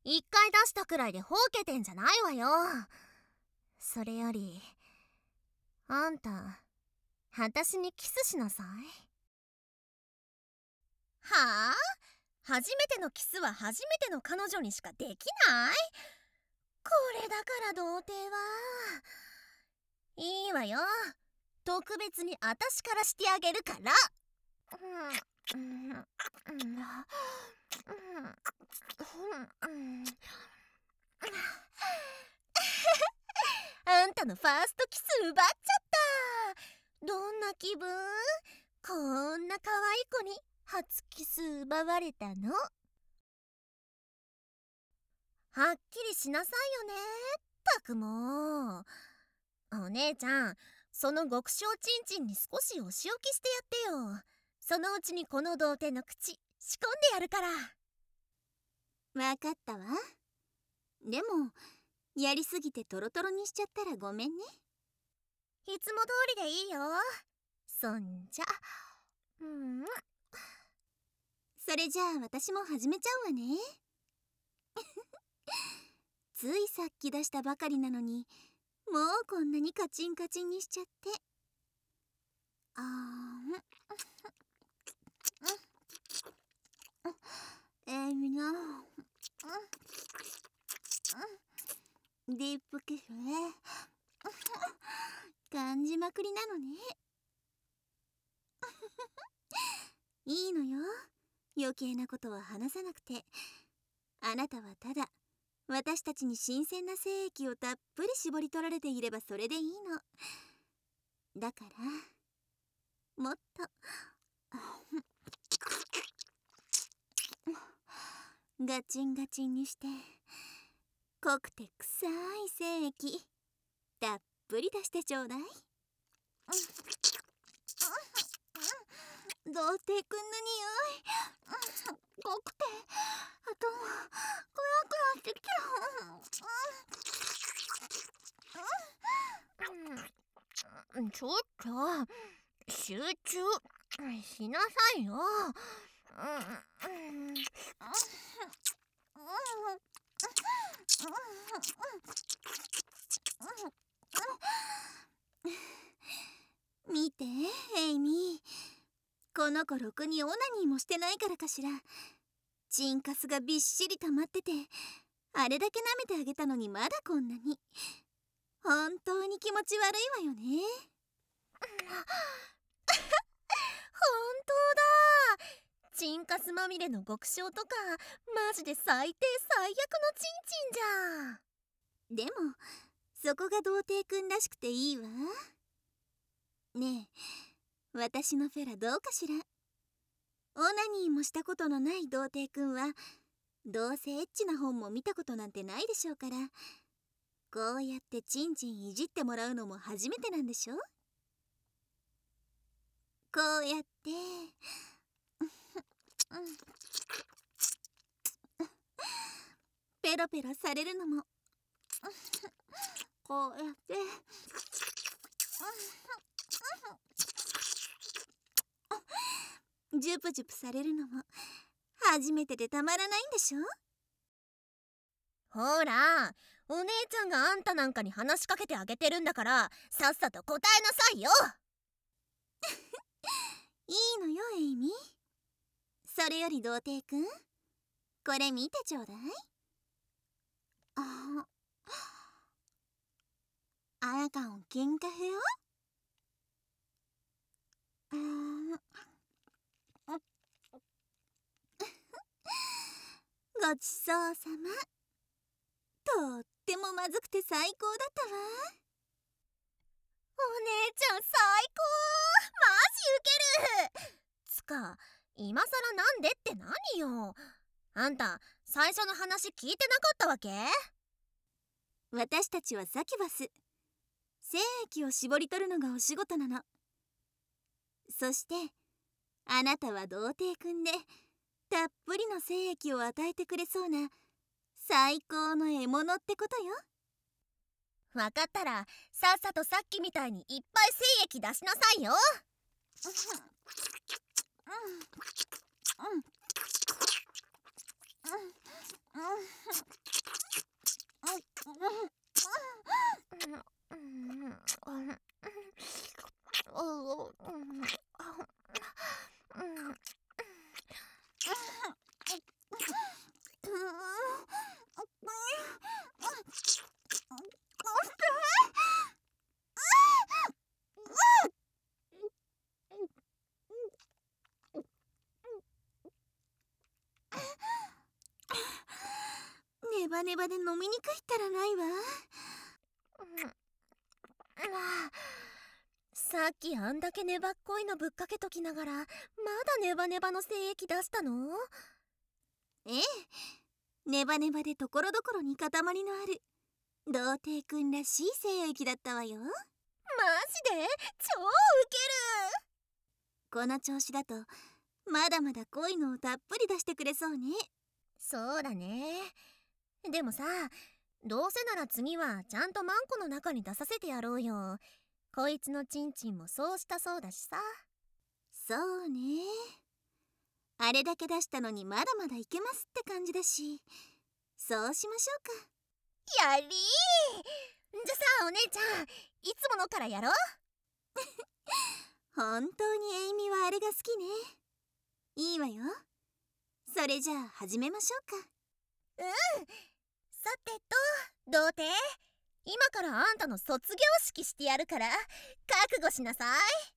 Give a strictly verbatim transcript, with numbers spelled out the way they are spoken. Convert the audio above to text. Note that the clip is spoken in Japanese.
一回出したくらいでほうけてんじゃないわよ。それよりあんた、私にキスしなさい。はあ？初めてのキスは初めての彼女にしかできない？これだから童貞はいいわよ。特別に私からしてあげるから。うんうんうんあんたのファーストキス奪っちゃった。どんな気分？こんな可愛い子に初キス奪われたの？はっきりしなさいよね。ったくもう。お姉ちゃん、その極小チンチンに少しお仕置きしてやってよ。そのうちにこの童貞の口仕込んでやるから。 わかったわ。でもやりすぎてトロトロにしちゃったらごめんね。 いつも通りでいいよ。そんじゃうんそれじゃあ私も始めちゃうわね。ついさっき出したばかりなのにもうこんなにカチンカチンにしちゃって。あーんえみなディープキスね。感じまくりなのね。いいのよ、余計なことは話さなくて。あなたはただ私たちに新鮮な精液をたっぷり絞り取られていればそれでいいの。だからもっとガチンガチンにして濃くて臭い精液たっぷり出してちょうだい。童貞くんの匂い濃くて、あとクラクラしてきうん、ちょっと集中しなさいよ。 見てエイミー、この子ろくにオナニーもしてないからかしら。チンカスがびっしり溜まってて、あれだけ舐めてあげたのにまだこんなに。本当に気持ち悪いわよね。 本当だ。チンカスまみれの極小とかマジで最低最悪のチンチンじゃん。 でもそこが童貞くんらしくていいわ。ねえ、私のフェラどうかしら。オナニーもしたことのない童貞くんはどうせエッチな本も見たことなんてないでしょうから、こうやってチンチンいじってもらうのも初めてなんでしょ。こうやってペロペロされるのもこうやってジュプジュプされるのも初めてでたまらないんでしょ。 ほら、お姉ちゃんがあんたなんかに話しかけてあげてるんだからさっさと答えなさいよ。 いいのよエイミー。それより童貞くん、これ見てちょうだい。ああなたの金カフよ。ごちそうさま。とってもまずくて最高だったわ。 お姉ちゃん最高。マジウケる。つか今さらなんでって何よ。あんた最初の話聞いてなかったわけ？ 私たちはサキュバス、精液を絞り取るのがお仕事なの。そしてあなたは童貞くんでたっぷりの精液を与えてくれそうな最高の獲物ってことよ。 わかったらさっさとさっきみたいにいっぱい精液出しなさいよ。 ネバネバで飲みにくいったらないわ。 さっきあんだけ粘っこいのぶっかけときながらまだネバネバの精液出したの？ ええ、ネバネバでところどころに塊のある童貞くんらしい精液だったわよ。 マジで超ウケる。 この調子だとまだまだ濃いのをたっぷり出してくれそうね。 そうだね。でもさ、どうせなら次はちゃんとマンコの中に出させてやろうよ。こいつのチンチンもそうしたそうだしさ。 そうね。あれだけ出したのにまだまだいけますって感じだし、そうしましょうか。やりー。じゃさ、お姉ちゃん、いつものからやろう。 本当にエイミはあれが好きね。いいわよ。それじゃあ始めましょうか。 うん。さてと、童貞、今からあんたの卒業式してやるから覚悟しなさい。